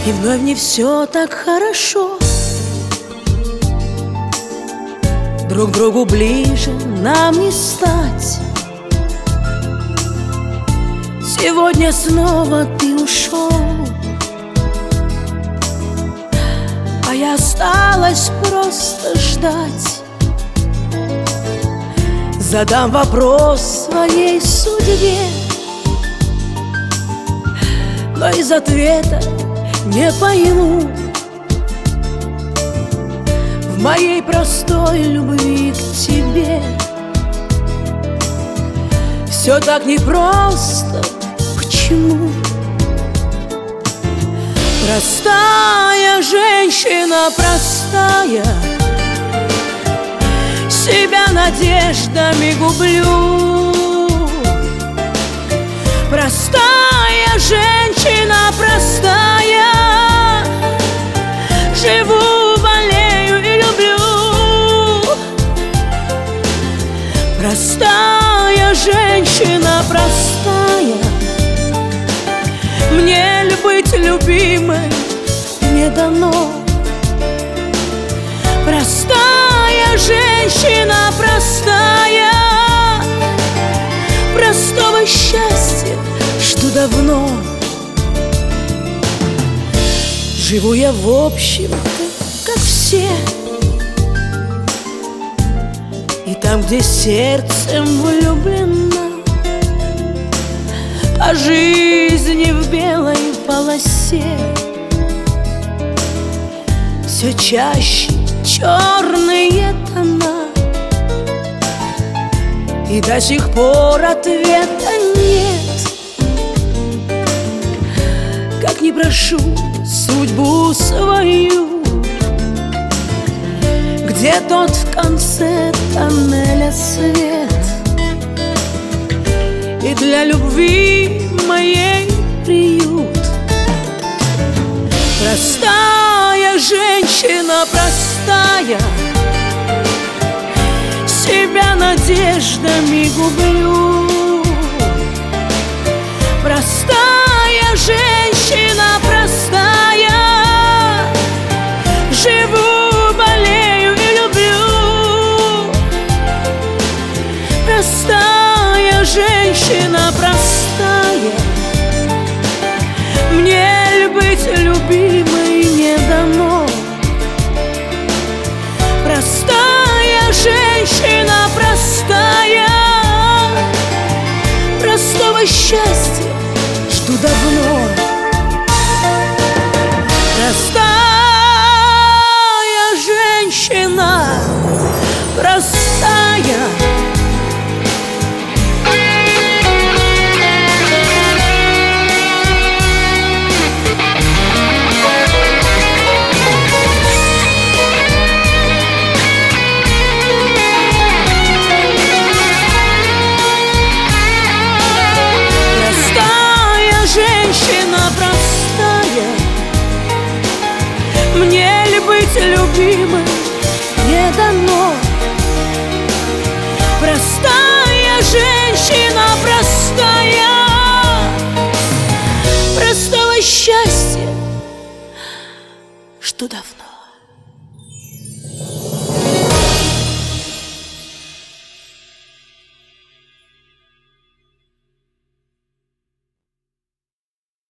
И вновь не все так хорошо. Друг другу ближе нам не стать. Сегодня снова ты ушел, а я осталась просто ждать. Задам вопрос своей судьбе, но из ответа не пойму. В моей простой любви к тебе все так непросто. Почему? Простая женщина, простая, себя надеждами гублю. Простая женщина, простая, живу, болею и люблю. Простая женщина, простая, мне ли быть любимой не дано. Простая женщина, простая, простого счастья жду давно. Живу я в общем-то, как все, и там, где сердцем влюблена, а жизни в белой полосе все чаще черные тона, и до сих пор ответа нет. Как ни прошу судьбу свою, где тот в конце тоннеля свет, и для любви моей приют. Простая женщина, простая, себя надеждами гублю. Простая женщина, простая, живу, болею и люблю. Простая женщина, простая, мне ли быть любимой не дано. Простая женщина, простая, простого счастья жду давно. Простая женщина, простая, женщина простая, мне ли быть любимой не дано. Простая женщина, простая, простого счастья жду давно.